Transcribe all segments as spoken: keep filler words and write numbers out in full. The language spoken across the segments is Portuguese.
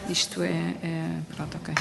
Isto é, é... Pronto, ok.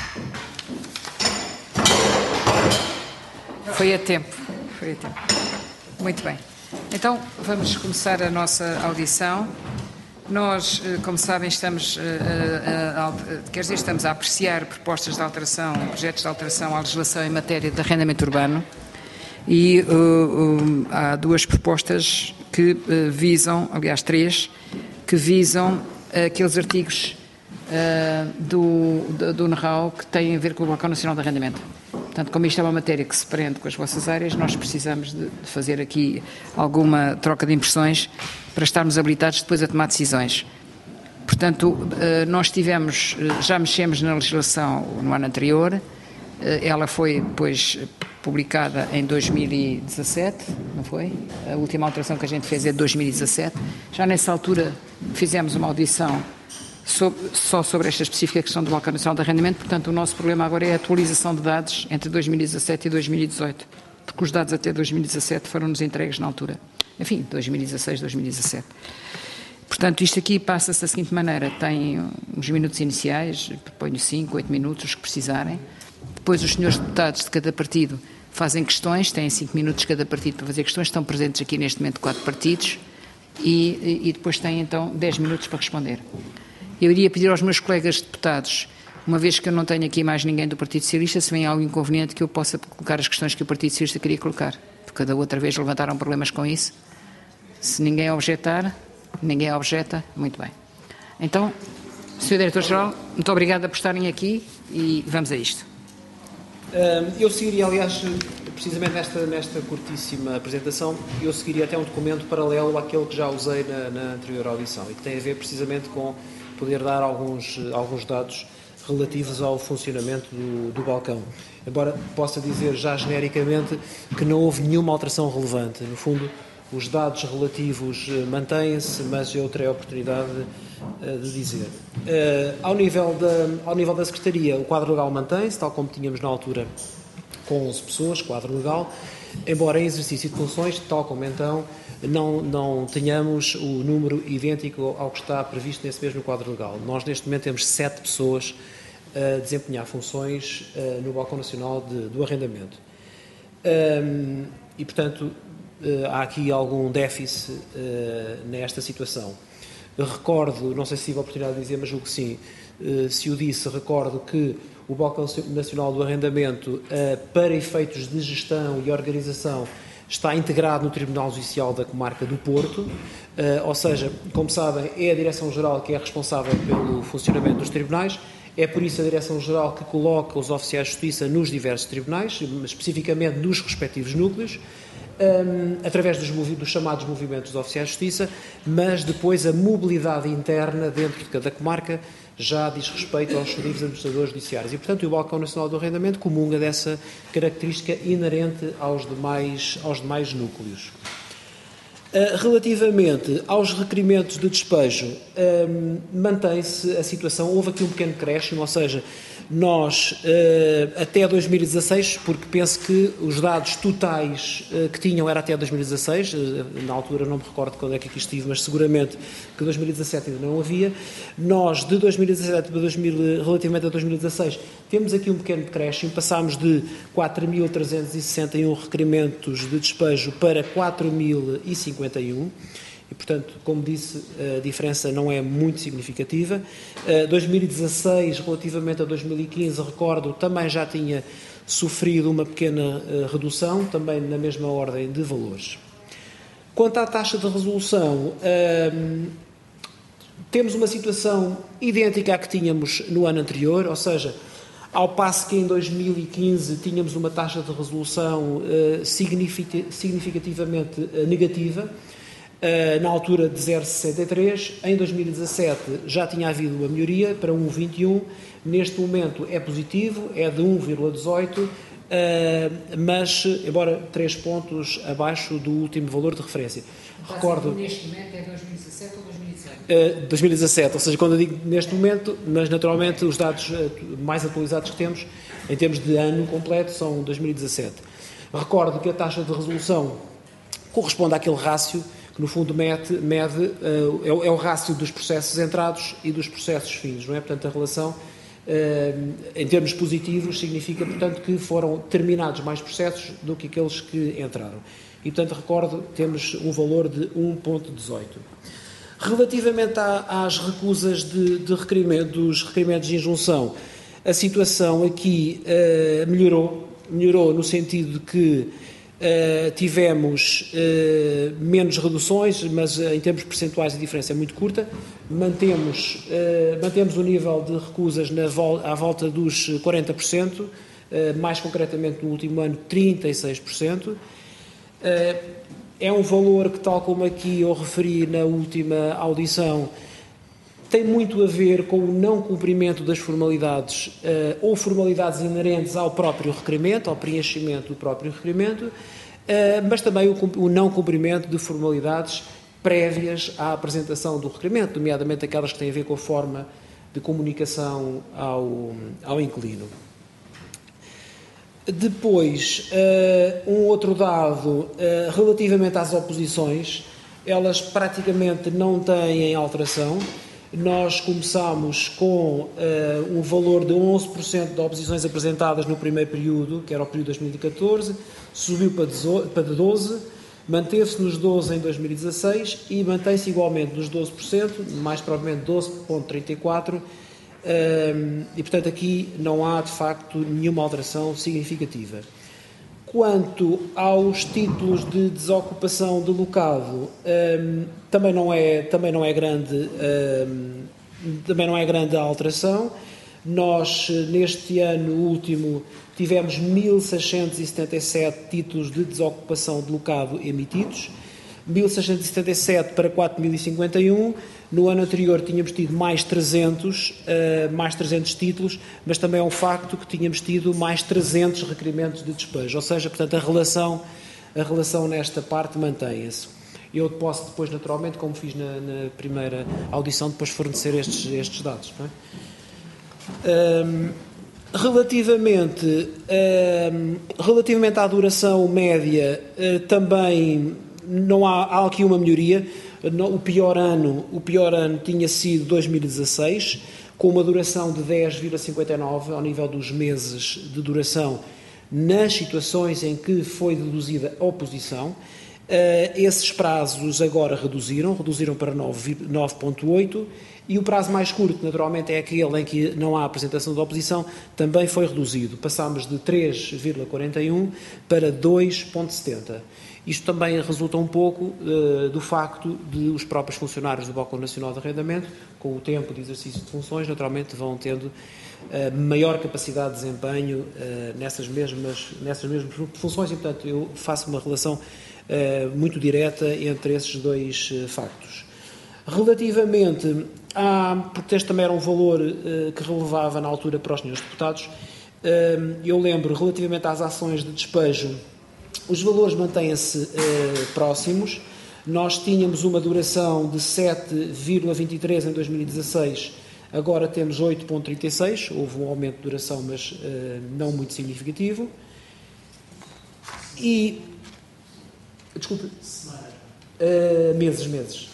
Foi a tempo. Foi a tempo. Muito bem. Então, vamos começar a nossa audição. Nós, como sabem, estamos a, a, a, quer dizer, estamos a apreciar propostas de alteração, projetos de alteração à legislação em matéria de arrendamento urbano e uh, uh, há duas propostas que uh, visam, aliás três, que visam aqueles artigos uh, do, do, do N R A U que têm a ver com o Balcão Nacional de Arrendamento. Portanto, como isto é uma matéria que se prende com as vossas áreas, nós precisamos de, de fazer aqui alguma troca de impressões para estarmos habilitados depois a tomar decisões. Portanto, nós tivemos, já mexemos na legislação no ano anterior, ela foi depois publicada em dois mil e dezassete, não foi? A última alteração que a gente fez é de dois mil e dezassete. Já nessa altura fizemos uma audição Sobre, só sobre esta específica questão do Balcão Nacional de Arrendamento, portanto o nosso problema agora é a atualização de dados entre dois mil e dezassete e dois mil e dezoito, porque os dados até dois mil e dezassete foram-nos entregues na altura, enfim, dois mil e dezasseis, dois mil e dezassete. Portanto, isto aqui passa-se da seguinte maneira, tem uns minutos iniciais, proponho cinco, oito minutos, os que precisarem, depois os senhores deputados de cada partido fazem questões, têm cinco minutos cada partido para fazer questões, estão presentes aqui neste momento quatro partidos, e, e depois têm então dez minutos para responder. Eu iria pedir aos meus colegas deputados, uma vez que eu não tenho aqui mais ninguém do Partido Socialista, se vem algo inconveniente que eu possa colocar as questões que o Partido Socialista queria colocar, porque da outra vez levantaram problemas com isso. Se ninguém objetar, ninguém objeta, muito bem. Então, senhor Diretor-Geral, muito obrigada por estarem aqui e vamos a isto. Eu seguiria, aliás, precisamente nesta, nesta curtíssima apresentação, eu seguiria até um documento paralelo àquele que já usei na, na anterior audição e que tem a ver precisamente com poder dar alguns, alguns dados relativos ao funcionamento do, do balcão. Embora possa dizer já genericamente que não houve nenhuma alteração relevante. No fundo, os dados relativos mantêm-se, mas eu terei a oportunidade de dizer. Ao nível da, ao nível da Secretaria, o quadro legal mantém-se, tal como tínhamos na altura com onze pessoas, quadro legal, embora em exercício de funções, tal como então, não, não tenhamos o número idêntico ao que está previsto nesse mesmo quadro legal. Nós, neste momento, temos sete pessoas a desempenhar funções uh, no Balcão Nacional de, do Arrendamento. Um, e, portanto, uh, há aqui algum déficit uh, nesta situação. Eu recordo, não sei se tive a oportunidade de dizer, mas julgo que sim, uh, se o disse, recordo que o Balcão Nacional do Arrendamento, uh, para efeitos de gestão e organização, está integrado no Tribunal Judicial da Comarca do Porto, uh, ou seja, como sabem, é a Direção-Geral que é responsável pelo funcionamento dos tribunais, é por isso a Direção-Geral que coloca os oficiais de justiça nos diversos tribunais, especificamente nos respectivos núcleos, um, através dos, dos chamados movimentos dos oficiais de justiça, mas depois a mobilidade interna dentro de cada comarca já diz respeito aos serviços administradores judiciários. E, portanto, o Balcão Nacional do Arrendamento comunga dessa característica inerente aos demais, aos demais núcleos. Uh, relativamente aos requerimentos de despejo, um, mantém-se a situação, houve aqui um pequeno decréscimo, ou seja, nós, uh, até dois mil e dezasseis, porque penso que os dados totais uh, que tinham era até dois mil e dezasseis, uh, na altura não me recordo quando é que aqui estive, mas seguramente que dois mil e dezassete ainda não havia. Nós, de dois mil e dezassete para dois mil, relativamente a dois mil e dezasseis, temos aqui um pequeno decréscimo, passámos de quatro mil trezentos e sessenta e um requerimentos de despejo para quatro mil e cinquenta e um. E, portanto, como disse, a diferença não é muito significativa. dois mil e dezasseis, relativamente a dois mil e quinze, recordo, também já tinha sofrido uma pequena redução, também na mesma ordem de valores. Quanto à taxa de resolução, hum, temos uma situação idêntica à que tínhamos no ano anterior, ou seja, ao passo que em dois mil e quinze tínhamos uma taxa de resolução uh, significativamente uh, negativa, Uh, na altura de zero vírgula sessenta e três, em dois mil e dezassete já tinha havido uma melhoria para um vírgula vinte e um, neste momento é positivo, é de um vírgula dezoito, uh, mas, embora três pontos abaixo do último valor de referência. Então, recordo, neste momento é dois mil e dezassete ou dois mil e dezoito? Uh, dois mil e dezassete, ou seja, quando eu digo neste momento, mas naturalmente os dados uh, mais atualizados que temos, em termos de ano completo, são dois mil e dezassete. Recordo que a taxa de resolução corresponde àquele rácio que no fundo mede, mede uh, é, é o rácio dos processos entrados e dos processos fins, não é? Portanto, a relação, uh, em termos positivos, significa, portanto, que foram terminados mais processos do que aqueles que entraram. E, portanto, recordo, temos um valor de um vírgula dezoito. Relativamente à, às recusas de, de requerimento, dos requerimentos de injunção, a situação aqui uh, melhorou, melhorou no sentido de que uh, tivemos uh, menos reduções, mas uh, em termos percentuais a diferença é muito curta. Mantemos, uh, mantemos o nível de recusas na vol- à volta dos quarenta por cento, uh, mais concretamente no último ano trinta e seis por cento. Uh, é um valor que, tal como aqui eu referi na última audição, tem muito a ver com o não cumprimento das formalidades uh, ou formalidades inerentes ao próprio requerimento, ao preenchimento do próprio requerimento, uh, mas também o, o não cumprimento de formalidades prévias à apresentação do requerimento, nomeadamente aquelas que têm a ver com a forma de comunicação ao, ao inquilino. Depois, uh, um outro dado, uh, relativamente às oposições, elas praticamente não têm alteração. Nós começámos com uh, um valor de onze por cento de oposições apresentadas no primeiro período, que era o período de dois mil e catorze, subiu para doze por cento, manteve-se nos doze por cento em dois mil e dezasseis e mantém-se igualmente nos doze por cento, mais provavelmente doze vírgula trinta e quatro por cento, um, e, portanto, aqui não há, de facto, nenhuma alteração significativa. Quanto aos títulos de desocupação de locado, um, também não é, também não é grande, um, também não é grande a alteração. Nós, neste ano último, tivemos mil seiscentos e setenta e sete títulos de desocupação de locado emitidos, mil seiscentos e setenta e sete para quatro mil e cinquenta e um. No ano anterior tínhamos tido mais trezentos, uh, mais trezentos títulos, mas também é um facto que tínhamos tido mais trezentos requerimentos de despejo, ou seja, portanto, a relação, a relação nesta parte mantém-se. Eu posso depois, naturalmente, como fiz na, na primeira audição, depois fornecer estes, estes dados. Não é? um, relativamente, um, relativamente à duração média, uh, também não há, há aqui uma melhoria. O pior ano, o pior ano tinha sido dois mil e dezasseis, com uma duração de dez vírgula cinquenta e nove ao nível dos meses de duração nas situações em que foi deduzida a oposição. Uh, esses prazos agora reduziram, reduziram para nove vírgula oito, e o prazo mais curto, naturalmente, é aquele em que não há apresentação de oposição, também foi reduzido. Passámos de três vírgula quarenta e um para dois vírgula setenta. Isto também resulta um pouco uh, do facto de os próprios funcionários do Balcão Nacional de Arrendamento, com o tempo de exercício de funções, naturalmente vão tendo uh, maior capacidade de desempenho uh, nessas, mesmas, nessas mesmas funções, e, portanto, eu faço uma relação uh, muito direta entre esses dois uh, factos. Relativamente a, porque este também era um valor uh, que relevava na altura para os senhores deputados, uh, eu lembro, relativamente às ações de despejo, os valores mantêm-se eh, próximos. Nós tínhamos uma duração de sete vírgula vinte e três em dois mil e dezasseis, agora temos oito vírgula trinta e seis, houve um aumento de duração, mas eh, não muito significativo. E... Desculpe. Uh, meses, meses.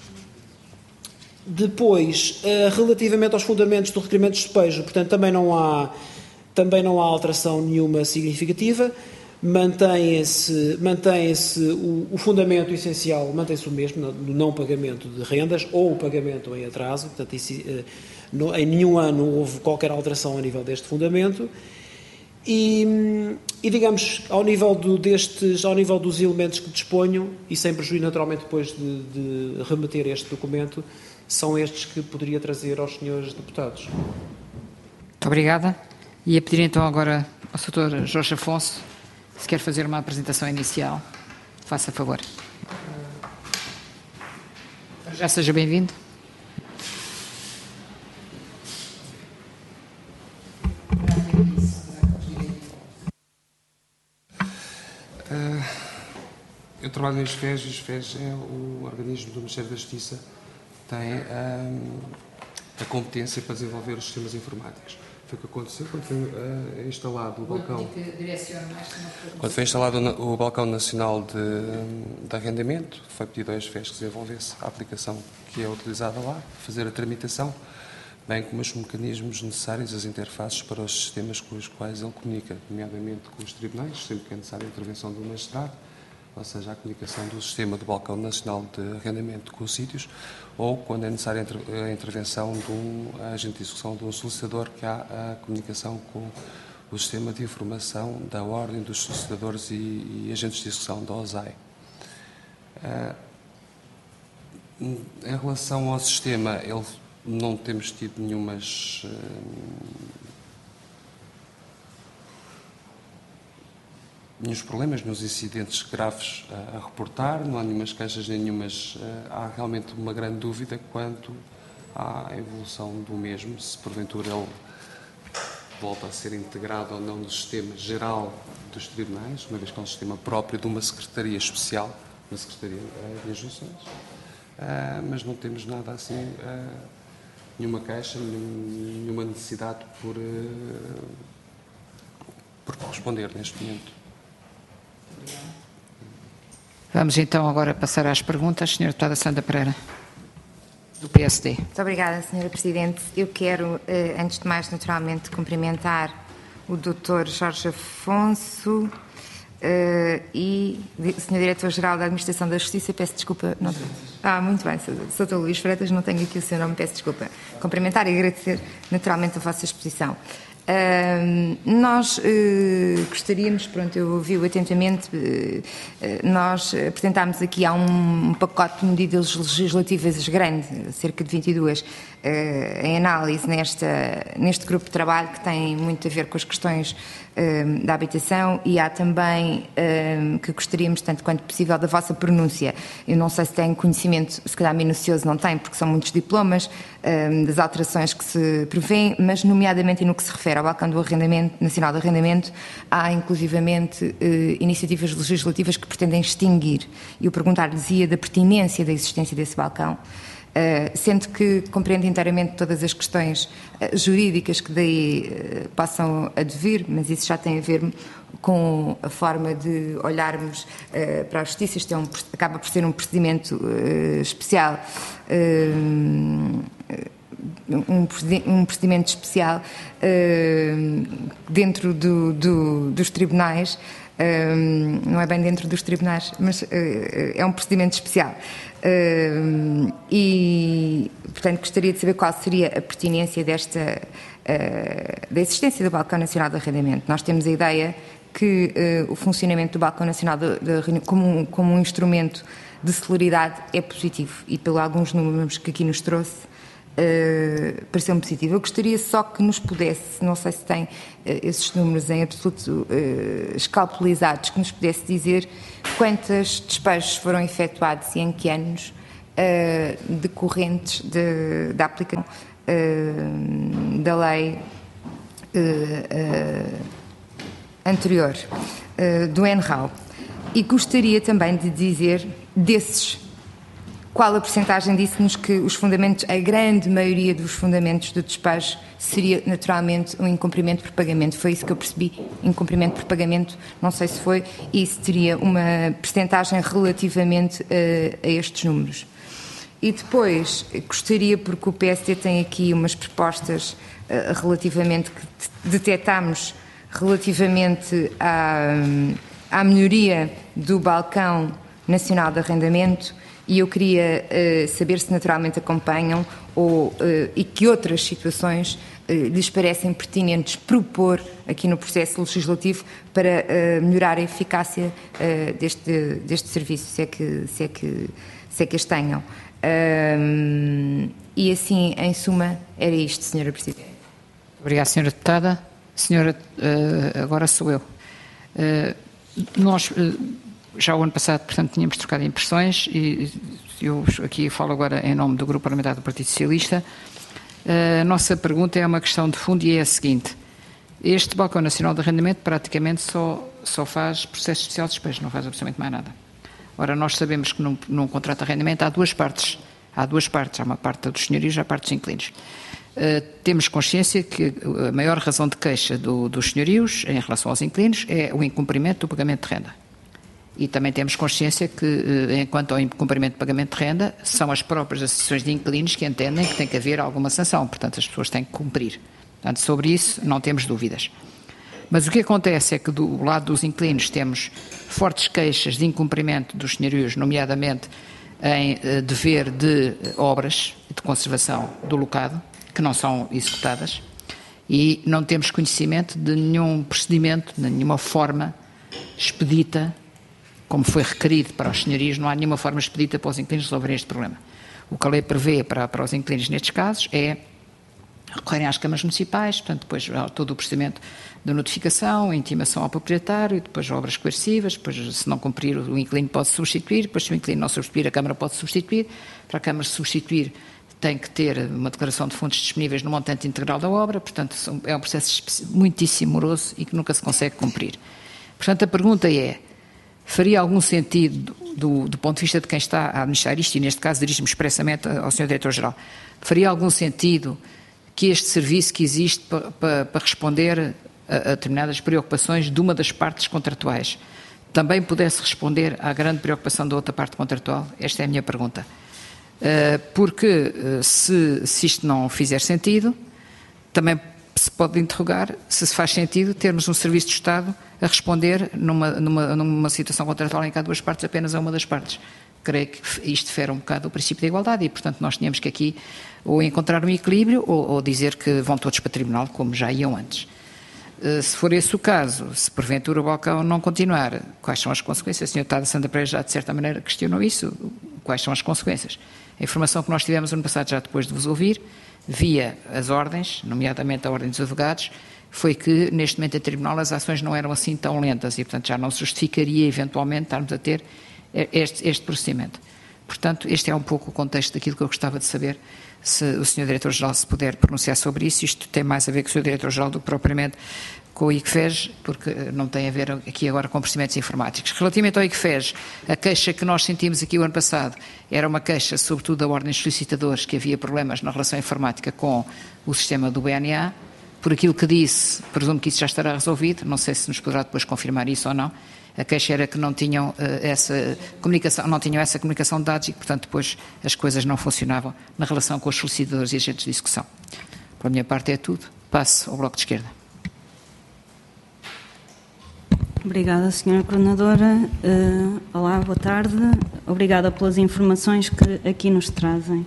Depois, uh, relativamente aos fundamentos do requerimento de despejo, portanto, também não há, também não há alteração nenhuma significativa. Mantém-se, mantém-se o, o fundamento essencial, mantém-se o mesmo, no não pagamento de rendas ou o pagamento em atraso, portanto, isso, no, em nenhum ano houve qualquer alteração a nível deste fundamento. E, e digamos, ao nível, do, destes, ao nível dos elementos que disponho, e sem prejuízo naturalmente depois de, de remeter este documento, são estes que poderia trazer aos senhores deputados. Muito obrigada. E a pedir então agora ao doutor Jorge Afonso, se quer fazer uma apresentação inicial, faça favor. Já seja bem-vindo. Uh, eu trabalho no ISFES, o ISFES é o organismo do Ministério da Justiça que tem um, a competência para desenvolver os sistemas informáticos. Foi o que aconteceu quando foi uh, instalado o balcão. Quando Quando foi instalado o balcão nacional de, de arrendamento, foi pedido ao S F E S que desenvolvesse a aplicação que é utilizada lá, fazer a tramitação, bem como os mecanismos necessários, as interfaces para os sistemas com os quais ele comunica, nomeadamente com os tribunais, sempre que é necessária a intervenção do magistrado, ou seja, a comunicação do sistema do balcão nacional de arrendamento com os sítios, ou quando é necessária a intervenção de um agente de execução, de um solicitador, que há a comunicação com o sistema de informação da Ordem dos Solicitadores e, e agentes de execução da O S A I. Uh, em relação ao sistema, ele, não temos tido nenhumas... Uh, nenhums problemas, nenhums incidentes graves a, a reportar, não há nenhumas queixas, nem nenhumas... Uh, há realmente uma grande dúvida quanto à evolução do mesmo, se porventura ele volta a ser integrado ou não no sistema geral dos tribunais, uma vez que é um sistema próprio de uma secretaria especial, uma secretaria uh, de injunções, uh, mas não temos nada assim, uh, nenhuma queixa, nenhuma necessidade por, uh, por corresponder neste momento. Vamos então agora passar às perguntas. senhora Deputada Sandra Pereira, do P S D. Muito obrigada, senhora Presidente. Eu quero, antes de mais, naturalmente, cumprimentar o doutor Jorge Afonso e o senhor Diretor-Geral da Administração da Justiça. Peço desculpa. Não... Ah, muito bem, doutor Luís Freitas, não tenho aqui o seu nome, peço desculpa. Cumprimentar e agradecer, naturalmente, a vossa exposição. Uh, nós uh, gostaríamos, pronto, eu ouvi-o atentamente, uh, uh, nós apresentámos aqui há um, um pacote de medidas legislativas grande, cerca de vinte e duas, uh, em análise nesta, neste grupo de trabalho, que tem muito a ver com as questões uh, da habitação, e há também uh, que gostaríamos, tanto quanto possível, da vossa pronúncia. Eu não sei se têm conhecimento, se calhar minucioso não tem, porque são muitos diplomas, uh, das alterações que se prevêem, mas nomeadamente e no que se refere ao balcão do arrendamento, nacional de arrendamento, há inclusivamente eh, iniciativas legislativas que pretendem extinguir. E eu perguntar-lhes-ia da pertinência da existência desse balcão, eh, sendo que compreendo inteiramente todas as questões eh, jurídicas que daí eh, possam advir, mas isso já tem a ver com a forma de olharmos eh, para a justiça. Isto é um, acaba por ser um procedimento eh, especial, eh, Um, um procedimento especial uh, dentro do, do, dos tribunais, uh, não é bem dentro dos tribunais, mas uh, é um procedimento especial. Uh, e, portanto, gostaria de saber qual seria a pertinência desta, uh, da existência do Balcão Nacional de Arrendamento. Nós temos a ideia que uh, o funcionamento do Balcão Nacional de, de, como, um, como um instrumento de celeridade é positivo, e pelos alguns números que aqui nos trouxe, Uh, pareceu-me positivo. Eu gostaria só que nos pudesse, não sei se tem uh, esses números em absoluto uh, escalpelizados, que nos pudesse dizer quantos despejos foram efetuados e em que anos uh, decorrentes de, da aplicação uh, da lei uh, uh, anterior uh, do N R A U. E gostaria também de dizer desses, qual a percentagem, disse-nos que os fundamentos, a grande maioria dos fundamentos do despejo seria naturalmente um incumprimento por pagamento. Foi isso que eu percebi, incumprimento por pagamento, não sei se foi, e se teria uma percentagem relativamente uh, a estes números. E depois, gostaria, porque o P S D tem aqui umas propostas uh, relativamente, que detectámos relativamente à, à melhoria do Balcão Nacional de Arrendamento, e eu queria uh, saber se naturalmente acompanham ou, uh, e que outras situações uh, lhes parecem pertinentes propor aqui no processo legislativo para uh, melhorar a eficácia uh, deste, deste serviço, se é que, se é que, se é que as tenham. Uh, e assim, em suma, era isto, senhora Presidente. Obrigada, senhora Deputada. Senhora, uh, agora sou eu. Uh, nós... Uh, Já o ano passado, portanto, tínhamos trocado impressões, e eu aqui falo agora em nome do Grupo Parlamentar do Partido Socialista. A nossa pergunta é uma questão de fundo e é a seguinte: este Balcão Nacional de Arrendamento praticamente só, só faz processo especial de despejo, não faz absolutamente mais nada. Ora, nós sabemos que num, num contrato de arrendamento há duas partes, há duas partes, há uma parte dos senhorios e há a parte dos inquilinos. Uh, temos consciência que a maior razão de queixa do, dos senhorios em relação aos inquilinos é o incumprimento do pagamento de renda. E também temos consciência que, uh, enquanto ao incumprimento de pagamento de renda, são as próprias associações de inquilinos que entendem que tem que haver alguma sanção, portanto as pessoas têm que cumprir. Portanto, sobre isso não temos dúvidas. Mas o que acontece é que do lado dos inquilinos temos fortes queixas de incumprimento dos senhorios, nomeadamente em uh, dever de obras de conservação do locado, que não são executadas, e não temos conhecimento de nenhum procedimento, de nenhuma forma expedita, como foi requerido para os senhorios, não há nenhuma forma expedita para os inquilinos resolverem este problema. O que a lei prevê para, para os inquilinos nestes casos é recorrerem às câmaras municipais, portanto, depois há todo o procedimento de notificação, intimação ao proprietário, depois obras coercivas, depois, se não cumprir, o inquilino pode substituir, depois, se o inquilino não substituir, a Câmara pode substituir. Para a Câmara substituir, tem que ter uma declaração de fundos disponíveis no montante integral da obra, portanto, é um processo muitíssimo moroso e que nunca se consegue cumprir. Portanto, a pergunta é, faria algum sentido, do, do ponto de vista de quem está a administrar isto, e neste caso dirijo-me expressamente ao senhor Diretor-Geral, faria algum sentido que este serviço que existe para, para, para responder a, a determinadas preocupações de uma das partes contratuais também pudesse responder à grande preocupação da outra parte contratual? Esta é a minha pergunta. Porque se, se isto não fizer sentido, também se pode interrogar se se faz sentido termos um serviço de Estado a responder numa, numa, numa situação contratual em que há duas partes, apenas a uma das partes. Creio que isto fere um bocado o princípio da igualdade e, portanto, nós tínhamos que aqui ou encontrar um equilíbrio ou, ou dizer que vão todos para o tribunal, como já iam antes. Se for esse o caso, se porventura o balcão não continuar, quais são as consequências? O senhor Tada Santa Pereira já, de certa maneira, questionou isso. Quais são as consequências? A informação que nós tivemos no ano passado, já depois de vos ouvir, via as ordens, nomeadamente a Ordem dos Advogados, foi que, neste momento, em tribunal, as ações não eram assim tão lentas e, portanto, já não se justificaria, eventualmente, estarmos a ter este, este procedimento. Portanto, este é um pouco o contexto daquilo que eu gostava de saber, se o senhor Diretor-Geral se puder pronunciar sobre isso. Isto tem mais a ver com o senhor Diretor-Geral do que propriamente com o I C F E S, porque não tem a ver aqui agora com procedimentos informáticos. Relativamente ao I C F E S, a queixa que nós sentimos aqui o ano passado era uma queixa, sobretudo da Ordem dos Solicitadores, que havia problemas na relação informática com o sistema do B N A. Por aquilo que disse, presumo que isso já estará resolvido, não sei se nos poderá depois confirmar isso ou não. A queixa era que não tinham uh, essa comunicação, não tinham essa comunicação de dados e que, portanto, depois as coisas não funcionavam na relação com os solicitadores e agentes de execução. Por minha parte é tudo. Passo ao Bloco de Esquerda. Obrigada, senhora Coordenadora. Uh, olá, boa tarde. Obrigada pelas informações que aqui nos trazem.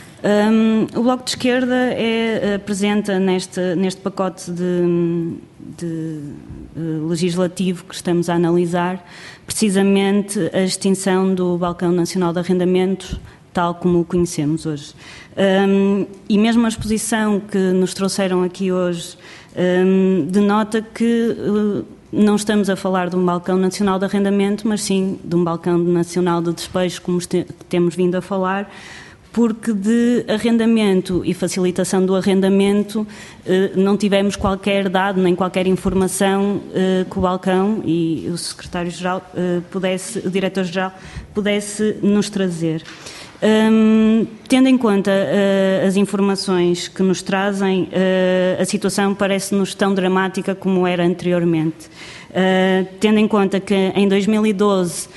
Um, o Bloco de Esquerda é, apresenta neste, neste pacote de, de uh, legislativo que estamos a analisar precisamente a extinção do Balcão Nacional de Arrendamentos, tal como o conhecemos hoje. Um, e mesmo a exposição que nos trouxeram aqui hoje um, denota que uh, não estamos a falar de um balcão nacional de arrendamento, mas sim de um balcão nacional de despejo, como te, temos vindo a falar, porque de arrendamento e facilitação do arrendamento eh, não tivemos qualquer dado, nem qualquer informação eh, que o balcão e o secretário-geral eh, pudesse, o diretor-geral pudesse nos trazer. Um, tendo em conta uh, as informações que nos trazem, uh, a situação parece-nos tão dramática como era anteriormente. Uh, tendo em conta que em dois mil e doze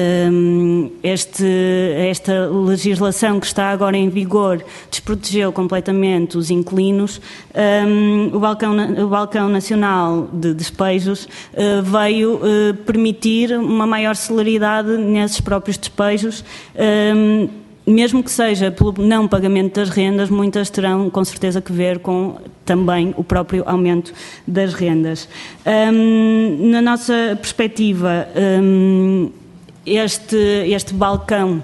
um, este, esta legislação que está agora em vigor desprotegeu completamente os inquilinos, um, o, balcão, o Balcão Nacional de Despejos uh, veio uh, permitir uma maior celeridade nesses próprios despejos. Um, Mesmo que seja pelo não pagamento das rendas, muitas terão com certeza que ver com também o próprio aumento das rendas. Um, na nossa perspectiva, um, este, este balcão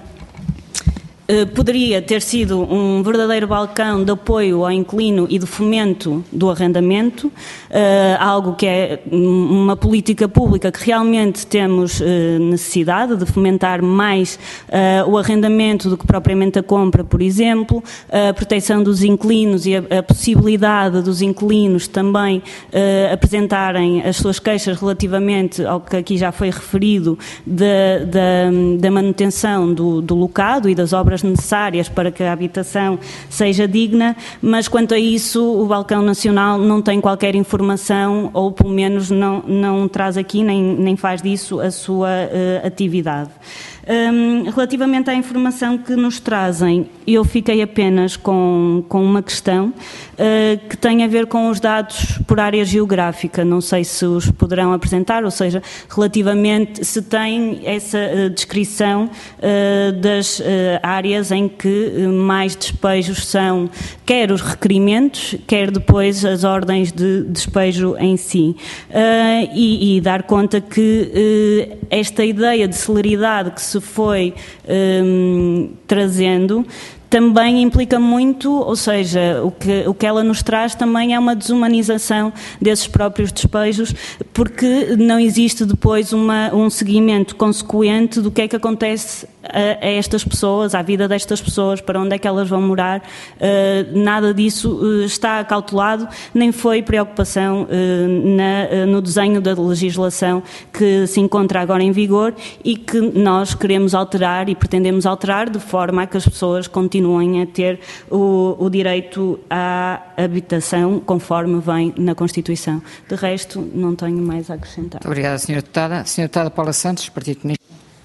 uh, poderia ter sido um verdadeiro balcão de apoio ao inquilino e de fomento do arrendamento, uh, algo que é uma política pública que realmente temos uh, necessidade de fomentar mais uh, o arrendamento do que propriamente a compra, por exemplo, a proteção dos inquilinos e a, a possibilidade dos inquilinos também uh, apresentarem as suas queixas relativamente ao que aqui já foi referido da, da, da manutenção do, do locado e das obras palavras necessárias para que a habitação seja digna, mas quanto a isso o Balcão Nacional não tem qualquer informação, ou pelo menos não, não traz aqui, nem, nem faz disso a sua uh, atividade. Um, relativamente à informação que nos trazem, eu fiquei apenas com, com uma questão uh, que tem a ver com os dados por área geográfica. Não sei se os poderão apresentar, ou seja, relativamente se tem essa uh, descrição uh, das uh, áreas em que mais despejos são, quer os requerimentos, quer depois as ordens de despejo em si. Uh, e, e dar conta que uh, esta ideia de celeridade que se foi um, trazendo também implica muito, ou seja, o que, o que ela nos traz também é uma desumanização desses próprios despejos, porque não existe depois uma, um seguimento consequente do que é que acontece a, a estas pessoas, à vida destas pessoas, para onde é que elas vão morar. Uh, nada disso uh, está acautelado, nem foi preocupação uh, na, uh, no desenho da legislação que se encontra agora em vigor e que nós queremos alterar e pretendemos alterar de forma a que as pessoas continuem continuem a ter o, o direito à habitação conforme vem na Constituição. De resto, não tenho mais a acrescentar. Muito obrigada, senhora Deputada. Senhora Deputada Paula Santos, Partido Comunista.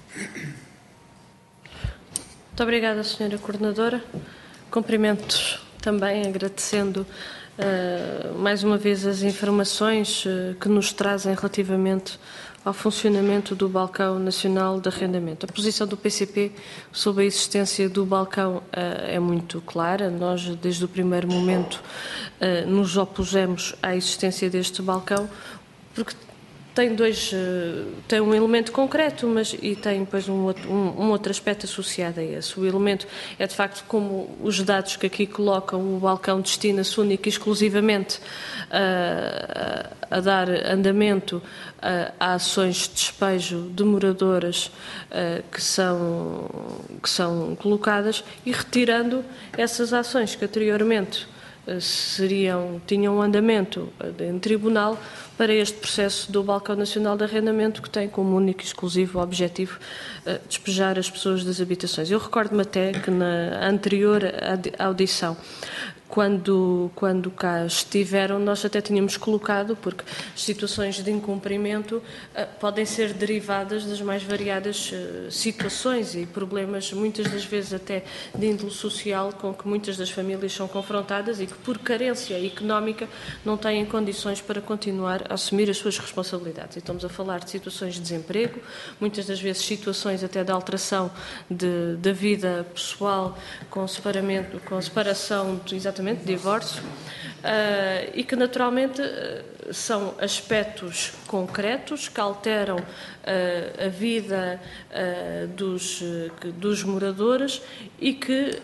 Muito obrigada, senhora Coordenadora. Cumprimentos também, agradecendo uh, mais uma vez as informações uh, que nos trazem relativamente ao funcionamento do Balcão Nacional de Arrendamento. A posição do P C P sobre a existência do balcão uh, é muito clara. Nós, desde o primeiro momento, uh, nos opusemos à existência deste balcão, porque tem dois, uh, tem um elemento concreto, mas e tem depois um outro, um, um outro aspecto associado a esse. O elemento é, de facto, como os dados que aqui colocam, o balcão destina-se única e exclusivamente uh, a dar andamento uh, a ações de despejo de moradoras uh, que, são, que são colocadas e retirando essas ações que anteriormente uh, seriam, tinham andamento uh, em tribunal para este processo do Balcão Nacional de Arrendamento, que tem como único e exclusivo objetivo uh, despejar as pessoas das habitações. Eu recordo-me até que na anterior audição, Quando, quando cá estiveram, nós até tínhamos colocado, porque situações de incumprimento uh, podem ser derivadas das mais variadas uh, situações e problemas, muitas das vezes até de índole social, com que muitas das famílias são confrontadas e que, por carência económica, não têm condições para continuar a assumir as suas responsabilidades. E estamos a falar de situações de desemprego, muitas das vezes situações até de alteração de, da vida pessoal, com, separamento, com separação, de, exatamente, de divórcio, uh, e que naturalmente uh, são aspectos concretos que alteram uh, a vida uh, dos, uh, dos moradores e que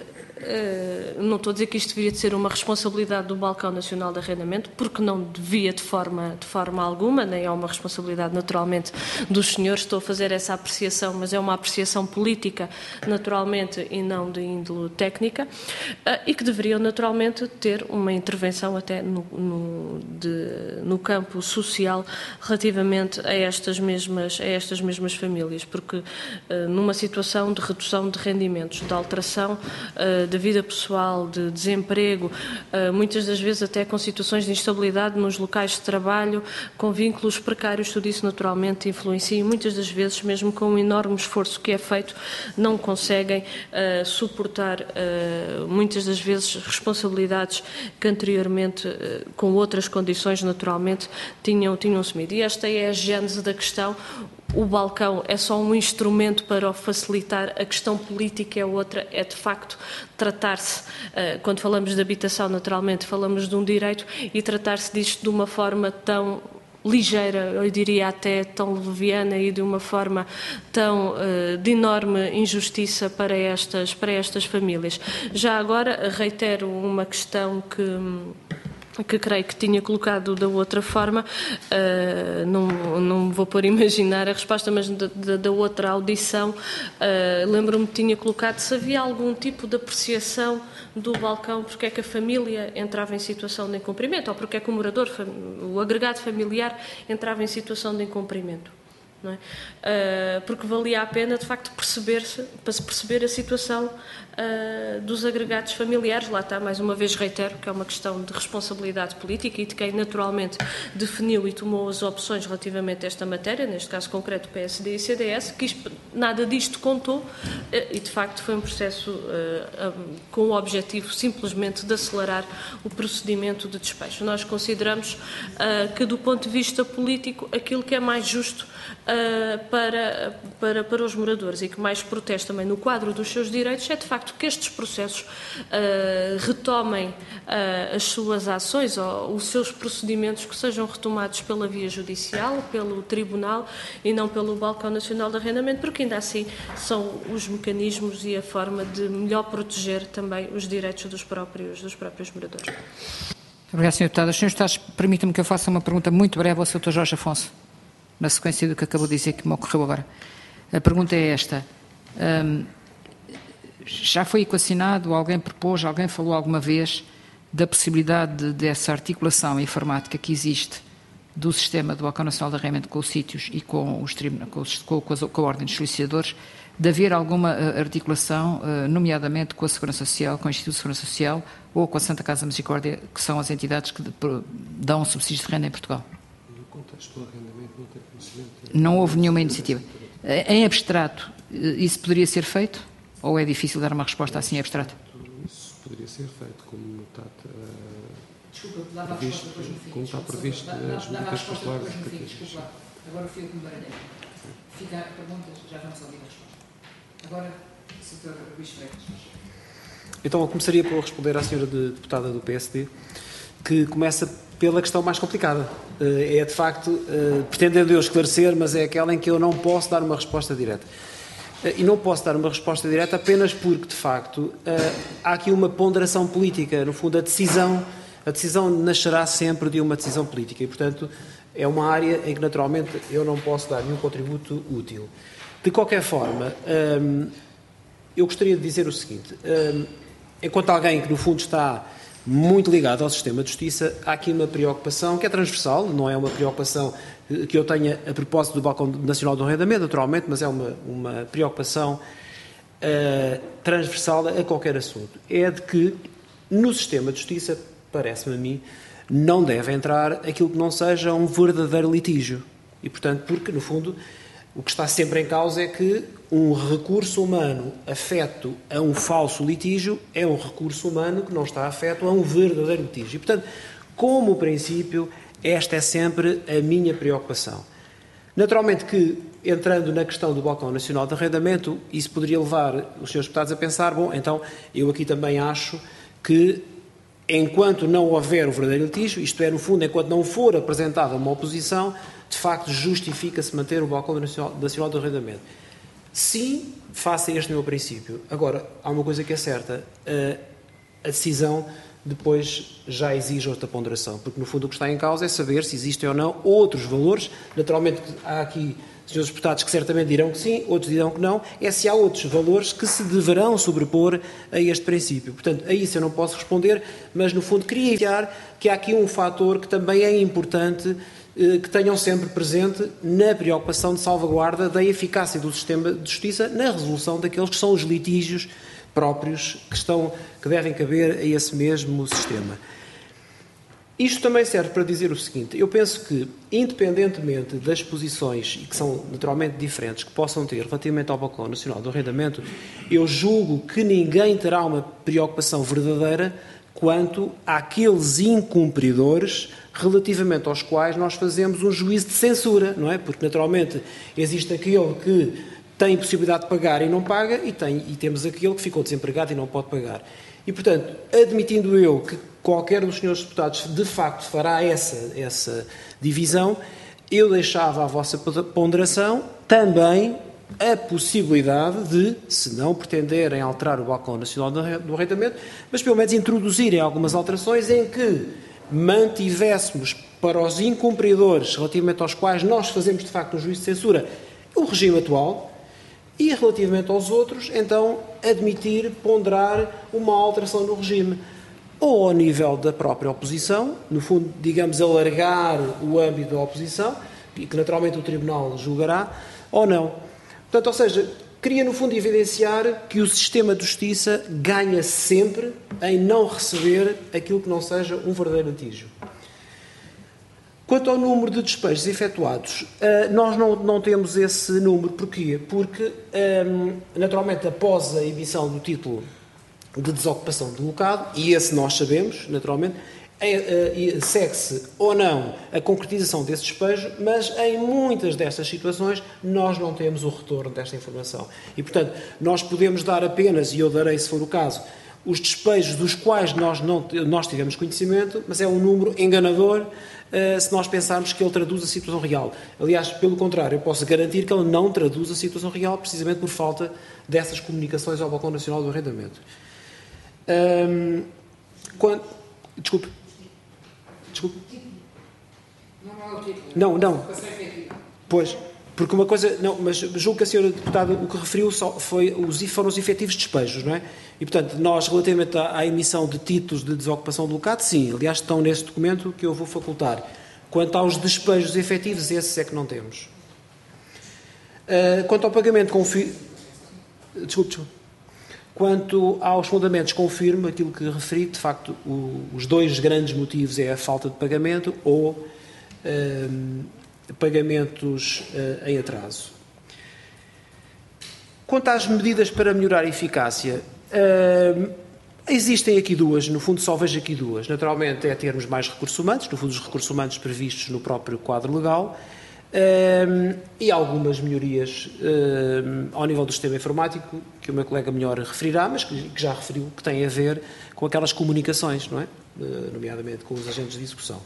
Uh, não estou a dizer que isto deveria de ser uma responsabilidade do Balcão Nacional de Arrendamento, porque não devia de forma, de forma alguma, nem é uma responsabilidade naturalmente dos senhores, estou a fazer essa apreciação, mas é uma apreciação política naturalmente e não de índole técnica, uh, e que deveriam naturalmente ter uma intervenção até no, no, de, no campo social relativamente a estas mesmas, a estas mesmas famílias, porque uh, numa situação de redução de rendimentos, de alteração uh, da vida pessoal, de desemprego, muitas das vezes até com situações de instabilidade nos locais de trabalho, com vínculos precários, tudo isso naturalmente influencia e muitas das vezes, mesmo com um enorme esforço que é feito, não conseguem uh, suportar uh, muitas das vezes responsabilidades que anteriormente, uh, com outras condições naturalmente, tinham, tinham assumido. E esta é a gênese da questão. O balcão é só um instrumento para o facilitar, a questão política é outra, é de facto tratar-se, quando falamos de habitação naturalmente falamos de um direito e tratar-se disto de uma forma tão ligeira, eu diria até tão leviana e de uma forma tão uh, de enorme injustiça para estas, para estas famílias. Já agora reitero uma questão que... que creio que tinha colocado da outra forma, uh, não, não vou pôr imaginar a resposta, mas da, da, da outra audição, uh, lembro-me que tinha colocado se havia algum tipo de apreciação do balcão, porque é que a família entrava em situação de incumprimento, ou porque é que o morador, o agregado familiar, entrava em situação de incumprimento. não é? Uh, porque valia a pena, de facto, perceber-se, para se perceber a situação uh, dos agregados familiares. Lá está, mais uma vez reitero, que é uma questão de responsabilidade política e de quem naturalmente definiu e tomou as opções relativamente a esta matéria, neste caso concreto P S D e C D S, que isto, nada disto contou uh, e, de facto, foi um processo uh, um, com o objetivo simplesmente de acelerar o procedimento de despejo. Nós consideramos uh, que, do ponto de vista político, aquilo que é mais justo Uh, para, para, para os moradores e que mais protege também no quadro dos seus direitos é, de facto, que estes processos uh, retomem uh, as suas ações ou os seus procedimentos, que sejam retomados pela via judicial, pelo Tribunal e não pelo Balcão Nacional de Arrendamento, porque ainda assim são os mecanismos e a forma de melhor proteger também os direitos dos próprios, dos próprios moradores. Obrigado, senhor Deputado. Os senhores Deputados, permitam-me que eu faça uma pergunta muito breve ao senhor doutor Jorge Afonso, na sequência do que acabou de dizer, que me ocorreu agora. A pergunta é esta. Um, já foi equacionado, alguém propôs, alguém falou alguma vez da possibilidade de, dessa articulação informática que existe do sistema do Balcão Nacional de Arrendamento com os sítios e com, os, com, os, com, com, as, com a ordem dos solicitadores, de haver alguma uh, articulação, uh, nomeadamente com a Segurança Social, com o Instituto de Segurança Social ou com a Santa Casa da Misericórdia, que são as entidades que de, dão subsídios de renda em Portugal? No contexto do arrendamento não tem conhecimento. Não houve nenhuma iniciativa. Em abstrato, isso poderia ser feito? Ou é difícil dar uma resposta assim em abstrato? Isso poderia ser feito, como está, uh, previsto, como está previsto nas medidas populares educativas. Agora fui eu que me baralhei. Fica a pergunta, já vamos ouvir a resposta. Agora, doutor Luís Freitas. Então, eu começaria por responder à senhora de, deputada do P S D, que começa pela questão mais complicada. É, de facto, pretendendo eu esclarecer, mas é aquela em que eu não posso dar uma resposta direta. E não posso dar uma resposta direta apenas porque, de facto, há aqui uma ponderação política. No fundo, a decisão, a decisão nascerá sempre de uma decisão política e, portanto, é uma área em que, naturalmente, eu não posso dar nenhum contributo útil. De qualquer forma, eu gostaria de dizer o seguinte. Enquanto alguém que, no fundo, está muito ligado ao sistema de justiça, há aqui uma preocupação que é transversal, não é uma preocupação que eu tenha a propósito do Balcão Nacional do Arrendamento, naturalmente, mas é uma, uma preocupação uh, transversal a qualquer assunto. É de que, no sistema de justiça, parece-me a mim, não deve entrar aquilo que não seja um verdadeiro litígio. E, portanto, porque, no fundo, o que está sempre em causa é que um recurso humano afeto a um falso litígio é um recurso humano que não está afeto a um verdadeiro litígio. E, portanto, como princípio, esta é sempre a minha preocupação. Naturalmente que, entrando na questão do Balcão Nacional de Arrendamento, isso poderia levar os senhores deputados a pensar, bom, então eu aqui também acho que, enquanto não houver o verdadeiro litígio, isto é, no fundo, enquanto não for apresentada uma oposição, de facto justifica-se manter o Balcão Nacional, Nacional de Arrendamento. Sim, faça este meu princípio. Agora, há uma coisa que é certa, a decisão depois já exige outra ponderação, porque no fundo o que está em causa é saber se existem ou não outros valores. Naturalmente há aqui senhores deputados que certamente dirão que sim, outros dirão que não, é se há outros valores que se deverão sobrepor a este princípio. Portanto, a isso eu não posso responder, mas no fundo queria indicar que há aqui um fator que também é importante que tenham sempre presente na preocupação de salvaguarda da eficácia do sistema de justiça na resolução daqueles que são os litígios próprios que, estão, que devem caber a esse mesmo sistema. Isto também serve para dizer o seguinte: eu penso que, independentemente das posições, e que são naturalmente diferentes, que possam ter relativamente ao Balcão Nacional do Arrendamento, eu julgo que ninguém terá uma preocupação verdadeira quanto àqueles incumpridores relativamente aos quais nós fazemos um juízo de censura, não é? Porque, naturalmente, existe aquele que tem possibilidade de pagar e não paga, e, tem, e temos aquele que ficou desempregado e não pode pagar. E, portanto, admitindo eu que qualquer dos senhores deputados de facto fará essa, essa divisão, eu deixava à vossa ponderação também a possibilidade de, se não pretenderem alterar o Balcão Nacional do Arrendamento, mas pelo menos introduzirem algumas alterações em que mantivéssemos para os incumpridores relativamente aos quais nós fazemos de facto um juízo de censura o regime atual, e relativamente aos outros, então, admitir, ponderar uma alteração no regime, ou ao nível da própria oposição, no fundo, digamos, alargar o âmbito da oposição, e que naturalmente o Tribunal julgará, ou não. Portanto, ou seja, queria no fundo evidenciar que o sistema de justiça ganha sempre em não receber aquilo que não seja um verdadeiro litígio. Quanto ao número de despejos efetuados, nós não, não temos esse número. Porquê? Porque, naturalmente, após a emissão do título de desocupação do locado, e esse nós sabemos, naturalmente, segue-se ou não a concretização desse despejo, mas em muitas destas situações nós não temos o retorno desta informação. E, portanto, nós podemos dar apenas, e eu darei se for o caso, os despejos dos quais nós, não, nós tivemos conhecimento, mas é um número enganador uh, se nós pensarmos que ele traduz a situação real. Aliás, pelo contrário, eu posso garantir que ele não traduz a situação real, precisamente por falta dessas comunicações ao Balcão Nacional do Arrendamento. Um, quando, desculpe. Desculpe. Não, não. Pois. Porque uma coisa, não, mas julgo que a senhora deputada o que referiu só foi os, foram os efetivos despejos, não é? E, portanto, nós, relativamente à, à emissão de títulos de desocupação do locado, sim, aliás, estão neste documento que eu vou facultar. Quanto aos despejos efetivos, esses é que não temos. Uh, quanto ao pagamento, confirmo... Desculpe, desculpe. Quanto aos fundamentos, confirmo aquilo que referi, de facto, o, os dois grandes motivos é a falta de pagamento ou... Uh, pagamentos uh, em atraso. Quanto às medidas para melhorar a eficácia, uh, existem aqui duas, no fundo só vejo aqui duas. Naturalmente é termos mais recursos humanos, no fundo os recursos humanos previstos no próprio quadro legal, uh, e algumas melhorias uh, ao nível do sistema informático, que o meu colega melhor referirá, mas que, que já referiu, que tem a ver com aquelas comunicações, não é? Uh, nomeadamente com os agentes de execução.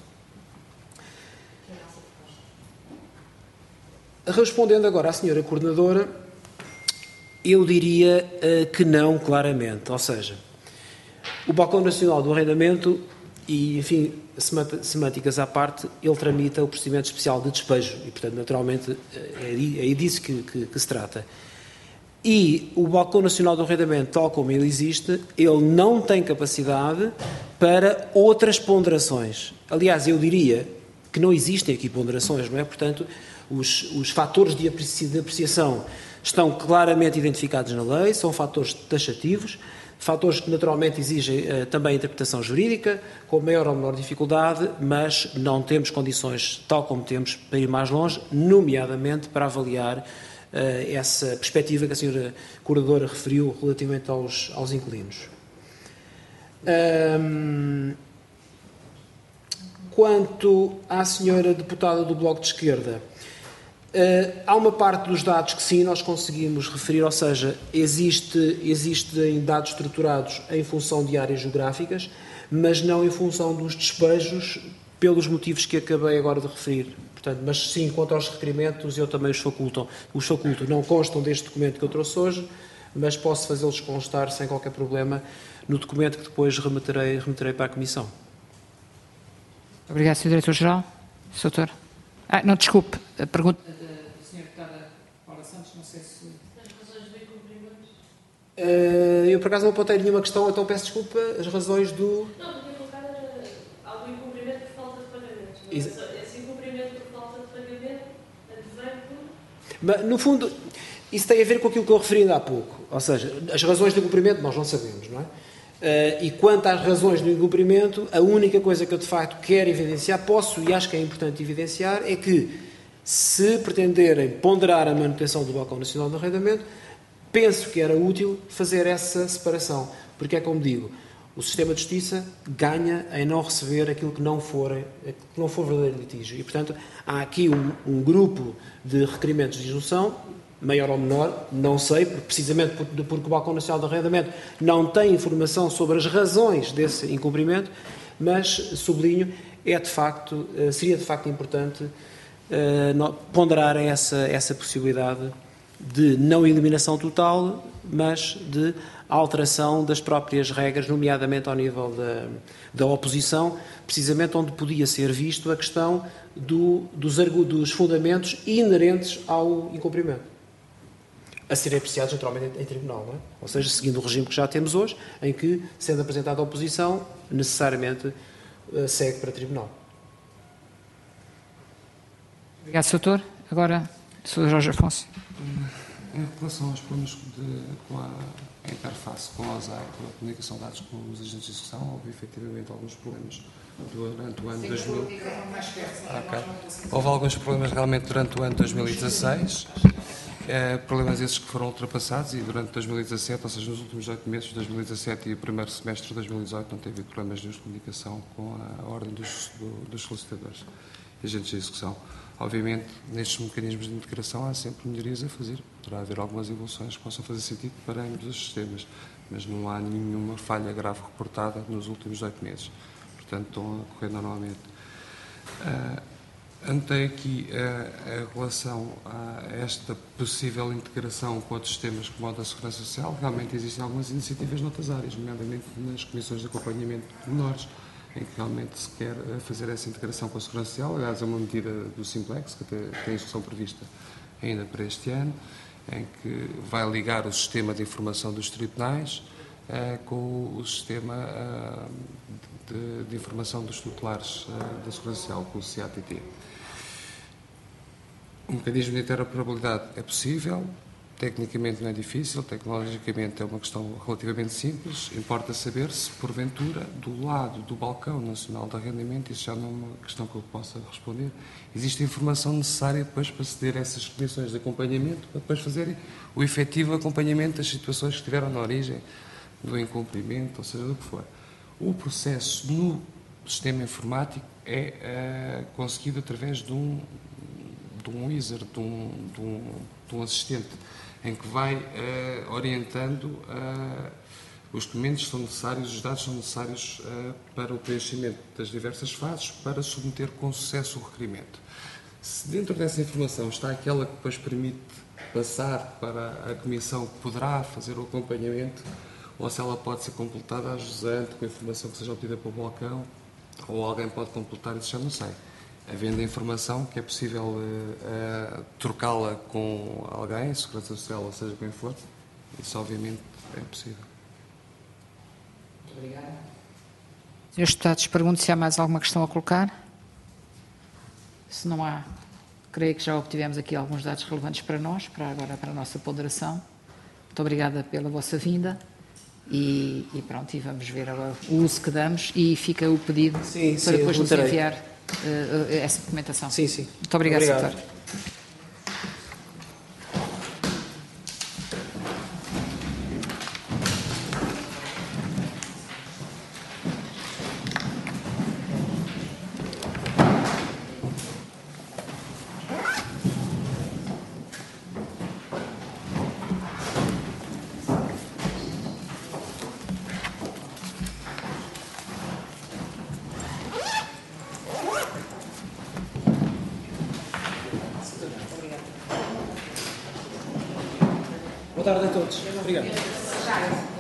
Respondendo agora à senhora Coordenadora, eu diria uh, que não, claramente. Ou seja, o Balcão Nacional do Arrendamento, e, enfim, semânticas à parte, ele tramita o procedimento especial de despejo e, portanto, naturalmente, é, é disso que, que, que se trata. E o Balcão Nacional do Arrendamento, tal como ele existe, ele não tem capacidade para outras ponderações. Aliás, eu diria que não existem aqui ponderações, não é? Portanto, Os, os fatores de apreciação estão claramente identificados na lei, são fatores taxativos, fatores que naturalmente exigem uh, também interpretação jurídica, com maior ou menor dificuldade, mas não temos condições, tal como temos, para ir mais longe, nomeadamente para avaliar uh, essa perspectiva que a senhora Coordenadora referiu relativamente aos, aos inquilinos. Um, quanto à senhora deputada do Bloco de Esquerda, Uh, há uma parte dos dados que sim, nós conseguimos referir, ou seja, existe, existem dados estruturados em função de áreas geográficas, mas não em função dos despejos, pelos motivos que acabei agora de referir. Portanto, mas sim, quanto aos requerimentos, eu também os faculto. Os faculto. Não constam deste documento que eu trouxe hoje, mas posso fazê-los constar sem qualquer problema no documento que depois remeterei, remeterei para a Comissão. Obrigado, senhor Diretor-Geral. Doutor. Ah, não, desculpe. A pergunta da senhora deputada Paula Santos, não sei se... As razões do incumprimento? Uh, eu, por acaso, não apontei nenhuma questão, então peço desculpa. As razões do... Não, porque colocar algum incumprimento por falta de pagamento. Mas esse incumprimento por falta de pagamento advém por... Mas, no fundo, isso tem a ver com aquilo que eu referi ainda há pouco. Ou seja, as razões do incumprimento nós não sabemos, não é? Uh, e quanto às razões do incumprimento, a única coisa que eu de facto quero evidenciar, posso e acho que é importante evidenciar, é que se pretenderem ponderar a manutenção do Balcão Nacional do Arrendamento, penso que era útil fazer essa separação, porque é como digo, o sistema de justiça ganha em não receber aquilo que não for, que não for verdadeiro litígio. E, portanto, há aqui um, um grupo de requerimentos de injunção, maior ou menor, não sei, precisamente porque, porque o Balcão Nacional do Arrendamento não tem informação sobre as razões desse incumprimento, mas, sublinho, é de facto, seria de facto importante uh, ponderarem essa, essa possibilidade de não eliminação total, mas de alteração das próprias regras, nomeadamente ao nível da, da oposição, precisamente onde podia ser visto a questão do, dos, dos fundamentos inerentes ao incumprimento, a serem apreciados naturalmente em tribunal, não é? Ou seja, seguindo o regime que já temos hoje, em que, sendo apresentada a oposição, necessariamente uh, segue para tribunal. Obrigado, doutor. Agora, doutor Jorge Afonso. Em relação aos problemas de, com a interface com a O S A I, com a comunicação de dados com os agentes de execução, houve efetivamente alguns problemas durante o ano de dois mil. Okay. Houve alguns problemas realmente durante o ano de dois mil e dezasseis, eh, problemas esses que foram ultrapassados, e durante dois mil e dezassete, ou seja, nos últimos oito meses de dois mil e dezassete e o primeiro semestre de dois mil e dezoito, não teve problemas de comunicação com a ordem dos, do, dos solicitadores e agentes de execução. Obviamente, nestes mecanismos de integração há sempre melhorias a fazer. Poderá haver algumas evoluções que possam fazer sentido para ambos os sistemas, mas não há nenhuma falha grave reportada nos últimos oito meses. Portanto, estão a correr normalmente. Uh, anotei aqui uh, a relação a esta possível integração com outros sistemas como o da Segurança Social. Realmente existem algumas iniciativas noutras áreas, nomeadamente nas comissões de acompanhamento de menores, em que realmente se quer fazer essa integração com a Segurança Social. Aliás, é uma medida do Simplex, que tem execução prevista ainda para este ano, em que vai ligar o sistema de informação dos tribunais uh, com o sistema uh, de, de informação dos tutelares uh, da Segurança Social, com o C A T T. O mecanismo de interoperabilidade é possível. Tecnicamente não é difícil, tecnologicamente é uma questão relativamente simples. Importa saber se, porventura, do lado do balcão nacional de arrendamento, isso já não é uma questão que eu possa responder, existe informação necessária depois para ceder essas comissões de acompanhamento, para depois fazerem o efetivo acompanhamento das situações que estiveram na origem do incumprimento, ou seja, do que for. O processo no sistema informático é uh, conseguido através de um, de um wizard, de um, de um, de um assistente, em que vai uh, orientando uh, os documentos que são necessários, os dados são necessários uh, para o preenchimento das diversas fases, para submeter com sucesso o requerimento. Se dentro dessa informação está aquela que depois permite passar para a comissão que poderá fazer o acompanhamento, ou se ela pode ser completada a jusante com a informação que seja obtida pelo balcão, ou alguém pode completar, isso já não sei. Havendo a informação que é possível uh, uh, trocá-la com alguém, Segurança Social, ou seja, quem for, isso obviamente é possível. Muito obrigado. Senhores deputados, pergunto se há mais alguma questão a colocar. Se não há, creio que já obtivemos aqui alguns dados relevantes para nós, para agora para a nossa ponderação. Muito obrigada pela vossa vinda. E, e pronto, e vamos ver agora o uso que damos, e fica o pedido sim, para sim, depois nos voltarei. enviar uh, essa documentação. Sim, sim. Muito obrigado, Obrigado. Secretário. Boa tarde a todos. Obrigado.